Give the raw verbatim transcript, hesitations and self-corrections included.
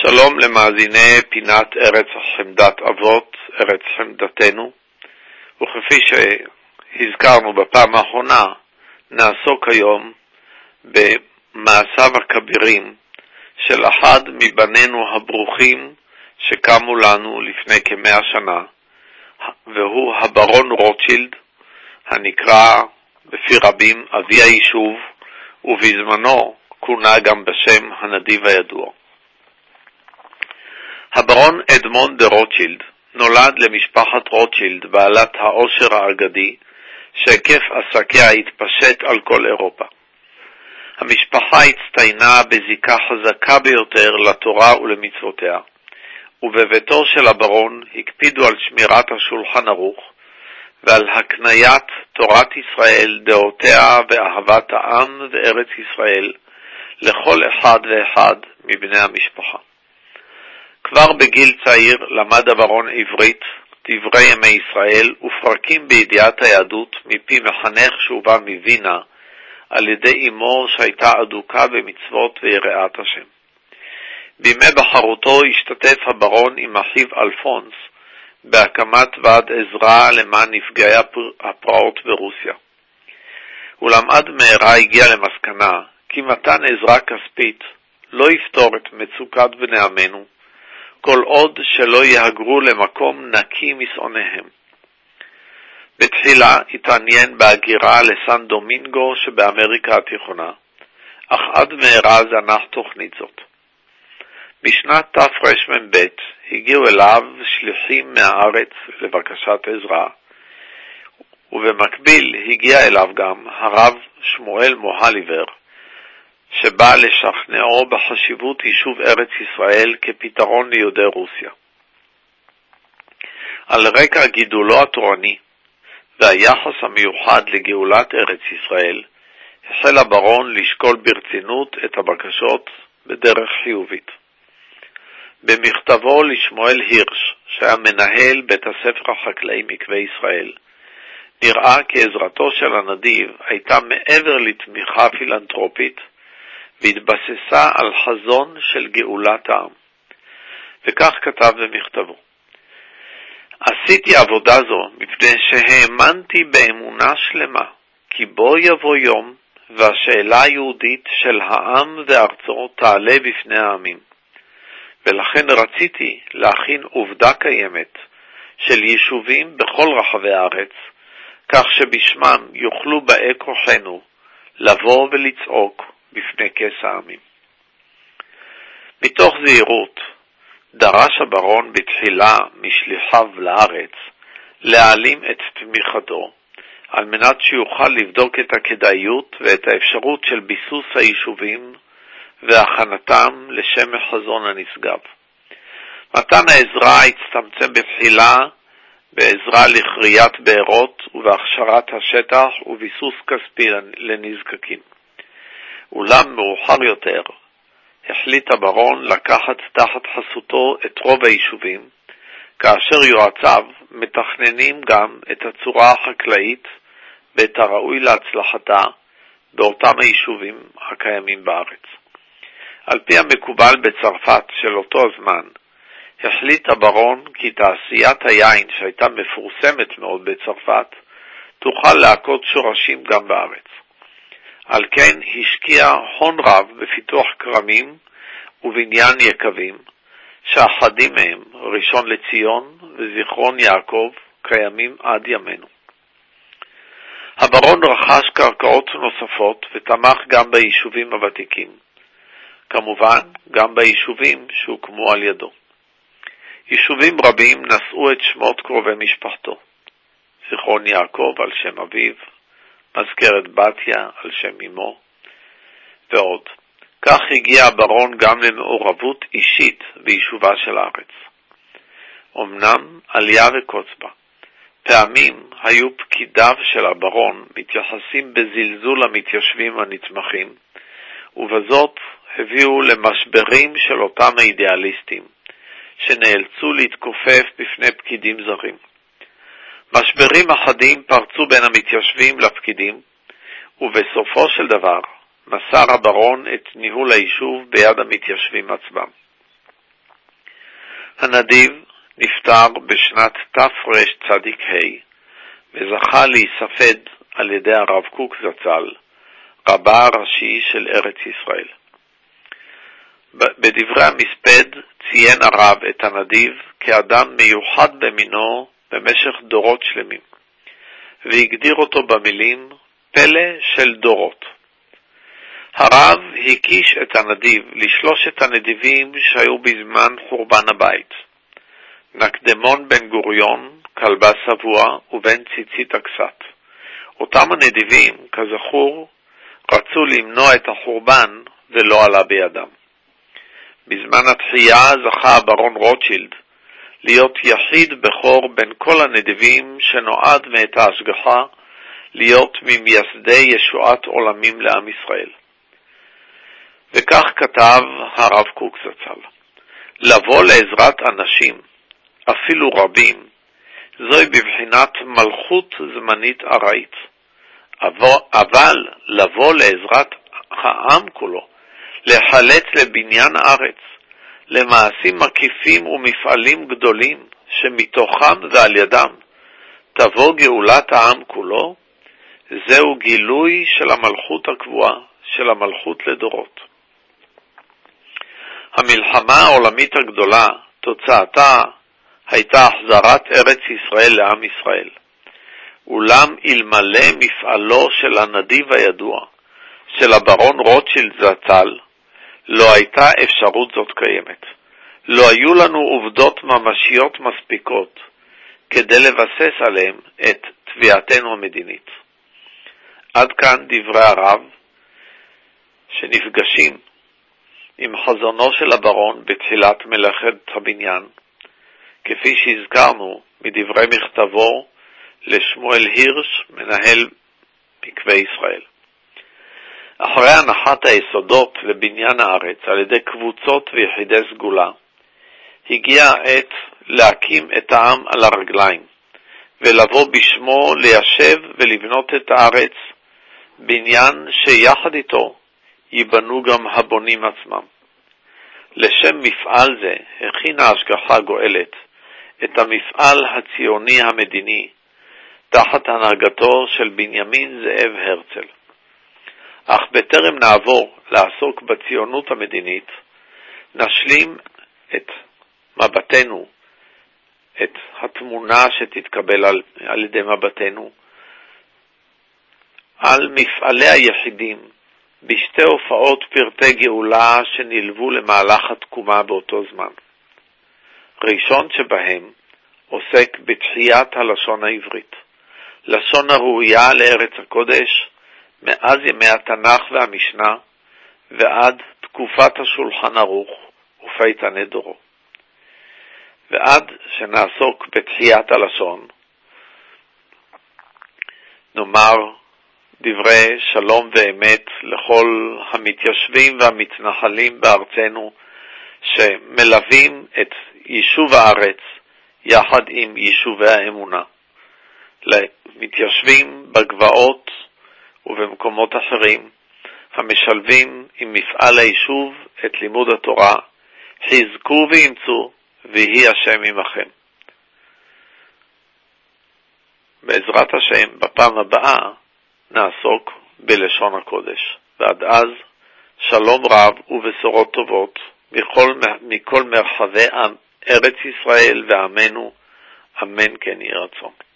שלום למאזיני פינת ארץ חמדת אבות, ארץ חמדתנו, וכפי שהזכרנו בפעם האחרונה, נעסוק היום במעשיו הכבירים של אחד מבנינו הברוכים שקמו לנו לפני כמאה שנה, והוא הברון רוטשילד, הנקרא בפי רבים אבי היישוב, ובזמנו כונה גם בשם הנדיב הידוע. הברון אדמונד דה רוטשילד נולד למשפחת רוטשילד בעלת העושר האגדי, שהיקף עסקיה התפשט על כל אירופה. המשפחה הצטיינה בזיקה חזקה ביותר לתורה ולמצוותיה, ובביתו של הברון הקפידו על שמירת השולחן ערוך ועל הקניית תורת ישראל, דעותיה ואהבת העם וארץ ישראל לכל אחד ואחד מבני המשפחה. כבר בגיל צעיר למד הברון עברית, דברי ימי ישראל ופרקים בידיעת היהדות מפי מחנך שהובא מווינה על ידי אמו שהייתה אדוקה במצוות ויראת השם. בימי בחרותו השתתף הברון עם אחיו אלפונס בהקמת ועד עזרה למען נפגעי הפרעות ברוסיה. ולמד מהרה הגיע למסקנה כי מתן עזרה כספית לא יפתור את מצוקת בני עמנו, כל עוד שלא יהגרו למקום נקי משונאיהם. בתחילה התעניין בהגירה לסן דומינגו שבאמריקה התיכונה, אך עד מהרה זנח תוכנית זאת. בשנת תרמ"ב הגיעו אליו שליחים מהארץ לבקשת עזרה, ובמקביל הגיע אליו גם הרב שמואל מוהליבר, שבא לשכנעו בחשיבות יישוב ארץ ישראל כפתרון ליהודי רוסיה. על רקע גידולו התורני והיחס המיוחד לגאולת ארץ ישראל, החל הברון לשקול ברצינות את הבקשות בדרך חיובית. במכתבו לשמואל הירש, שהיה מנהל בית הספר החקלאי מקווה ישראל, נראה כי עזרתו של הנדיב הייתה מעבר לתמיכה פילנטרופית, והתבססה על חזון של גאולת העם. וכך כתב במכתבו: עשיתי עבודה זו מפני שהאמנתי באמונה שלמה, כי בו יבוא יום והשאלה היהודית של העם וארצו תעלה בפני העמים. ולכן רציתי להכין עובדה קיימת של יישובים בכל רחבי הארץ, כך שבשמם יוכלו באי כוחנו לבוא ולצעוק בפני כס העמים. מתוך זהירות דרש הברון בתחילה משליחיו לארץ להעלים את תמיכתו, על מנת שיוכל לבדוק את הכדאיות ואת האפשרות של ביסוס היישובים והכנתם לשם החזון הנשגב. מתן העזרה הצטמצם בתחילה בעזרה לכריית בארות ובהכשרת השטח וביסוס כספי לנזקקים. אולם מאוחר יותר החליט הברון לקחת תחת חסותו את רוב היישובים, כאשר יועציו מתכננים גם את הצורה החקלאית ואת הראוי להצלחתה באותם היישובים הקיימים בארץ. על פי המקובל בצרפת של אותו הזמן, החליט הברון כי תעשיית היין שהייתה מפורסמת מאוד בצרפת תוכל להכות שורשים גם בארץ. על כן השקיע הון רב בפיתוח כרמים ובניין יקבים, שאחדים מהם, ראשון לציון וזיכרון יעקב, קיימים עד ימינו. הברון רכש קרקעות נוספות ותמך גם ביישובים הוותיקים, כמובן גם ביישובים שהוקמו על ידו. יישובים רבים נשאו את שמות קרובי משפחתו, זיכרון יעקב על שם אביו, מזכרת בתיה על שם אמו, ועוד. כך הגיע הברון גם למעורבות אישית ביישובה של הארץ. אמנם עלייה וקוצבה. פעמים היו פקידיו של הברון מתייחסים בזלזול למתיישבים הנתמכים, ובזאת הביאו למשברים של אותם האידיאליסטים, שנאלצו להתכופף בפני פקידים זרים. משברים אחדים פרצו בין המתיישבים לפקידים, ובסופו של דבר מסר הברון את ניהול היישוב ביד המתיישבים עצמם. הנדיב נפטר בשנת תרצ"ה וזכה להיספד על ידי הרב קוק זצ"ל, רבה הראשי של ארץ ישראל. בדברי המספד ציין הרב את הנדיב כאדם מיוחד במינו במשך דורות שלמים, והגדיר אותו במילים פלא של דורות. הרב הקיש את הנדיב לשלושת הנדיבים שהיו בזמן חורבן הבית, נקדמון בן גוריון, כלבה שבוע ובן ציצית הקסת. אותם הנדיבים, כזכור, רצו למנוע את החורבן ולא עלה בידם. בזמן התחייה זכה הברון רוטשילד להיות יחיד בכור בין כל הנדיבים שנועד מאת ההשגחה להיות ממייסדי ישועת עולמים לעם ישראל. וכך כתב הרב קוק זצ"ל: לבוא לעזרת אנשים, אפילו רבים, זוהי בבחינת מלכות זמנית ארעית. אבל לבוא לעזרת העם כולו, לחלץ לבניין הארץ, למעשים מקיפים ומפעלים גדולים שמתוכם ועל ידם תבוא גאולת העם כולו, זהו גילוי של המלכות הקבועה, של המלכות לדורות. המלחמה העולמית הגדולה, תוצאתה הייתה החזרת ארץ ישראל לעם ישראל. אולם אלמלא מפעלו של הנדיב הידוע, של הברון רוטשילד זצ"ל, לא הייתה אפשרות זאת קיימת. לא היו לנו עובדות ממשיות מספיקות כדי לבסס עליהם את תביעתנו המדינית. עד כאן דברי הרב שנפגשים עם חזונו של הברון בתחילת מלאכת הבניין, כפי שהזכרנו מדברי מכתבו לשמואל הירש, מנהל מקווה ישראל. אחרי הנחת היסודות לבניין הארץ על ידי קבוצות ויחידי סגולה, הגיעה העת להקים את העם על הרגליים, ולבוא בשמו ליישב ולבנות את הארץ, בניין שיחד איתו ייבנו גם הבונים עצמם. לשם מפעל זה הכינה השגחה גואלת את המפעל הציוני המדיני, תחת הנהגתו של בנימין זאב הרצל. אך בטרם נעבור לעסוק בציונות המדינית, נשלים את מבטנו, את התמונה שתתקבל על, על ידי מבטנו, על מפעלי היחידים, בשתי הופעות פרטי גאולה שנלוו למהלך התקומה באותו זמן. ראשון שבהם עוסק בתחיית הלשון העברית, לשון הראויה לארץ הקודש, מאז ימי התנ"ך והמשנה ועד תקופת השולחן ערוך ופייטני דורו. ועד שנעסוק בתחיית הלשון, נאמר דברי שלום ואמת לכל המתיישבים והמתנחלים בארצנו שמלווים את יישוב הארץ יחד עם יישובי האמונה, למתיישבים בגבעות ובמקומות אחרים המשלבים עם מפעל היישוב את לימוד התורה, חזקו ואמצו ויהי השם עמכם. בעזרת השם בפעם הבאה נעסוק בלשון הקודש, ועד אז שלום רב ובשורות טובות מכל, מכל מרחבי ארץ ישראל ועמנו, אמן כן יהי רצון.